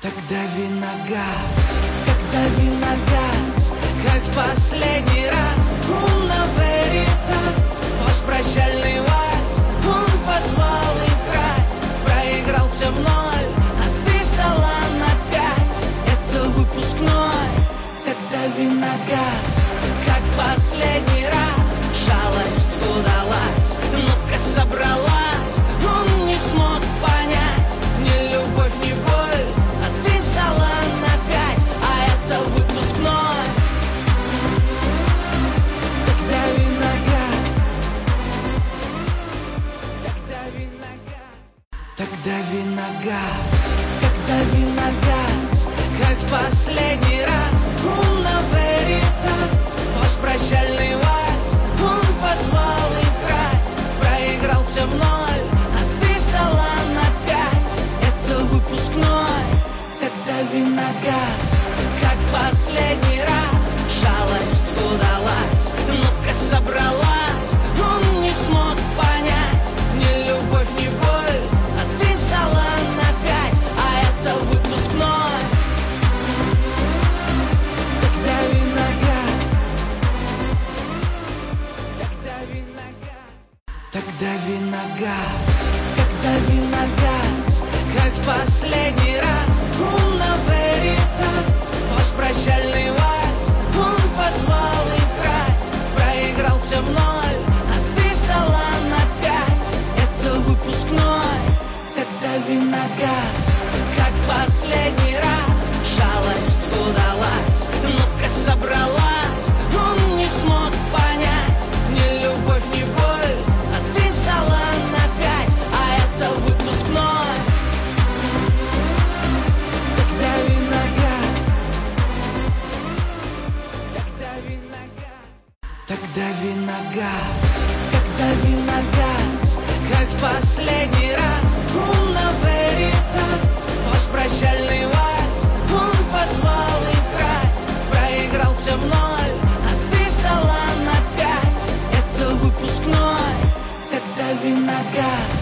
Так дави на газ, так дави на газ, как в последний раз. Луна веритас, ваш прощальный вальс. Он позвал играть, проигрался в ноль, а ты сдала на 5. Это выпускной. Так дави на газ, как в последний раз. Жалость удалась, ну-ка собралась. Он не смог понять ни любовь, ни боль, а ты сдала на 5, а это выпускной. Так дави на газ, так дави на газ, так дави на газ, так дави на газ, как в последний раз. Луна веритас, ваш прощальный вальс. Он позвал играть, проигрался в ноль, а ты сдала на 5. Это выпускной. Так дави на газ, как в последний раз. Жалость удалась, ну-ка собралась. Он не смог понять ни любовь, ни боль, а ты сдала на 5, а это выпускной. Так дави на газ, так дави на газ, так дави на газ, так дави на газ, как в последний раз. Луна веритас, ваш прощальный вальс. Он позвал играть, проигрался в ноль, а ты сдала на 5. Это выпускной. Так дави на газ, как в последний раз. Жалость удалась, ну-ка собралась. Он не смог понять ни любовь, ни боль, а ты сдала на 5, а это выпускной. Так дави на газ, так дави на газ, так дави на газ, так дави на газ, как в последний раз. Луна веритас, ваш прощальный вальс. Он позвал играть, проигрался в ноль, а ты сдала на 5. Это выпускной. Так дави на газ,